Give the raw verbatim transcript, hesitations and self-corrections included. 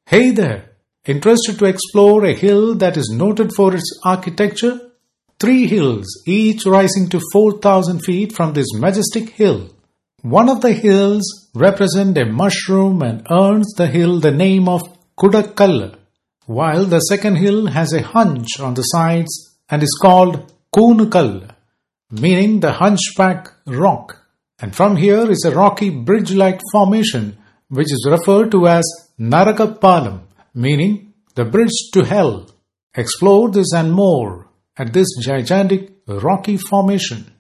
Hey there! Interested to explore a hill that is noted for its architecture? Three hills, each rising to four thousand feet from this majestic hill. One of the hills represents a mushroom and earns the hill the name of Kudakalla, while the second hill has a hunch on the sides and is called Koonukalla, meaning the hunchback rock. And from here is a rocky bridge-like formation which is referred to as Narakapalam, meaning the bridge to hell. Explore this and more at this gigantic rocky formation.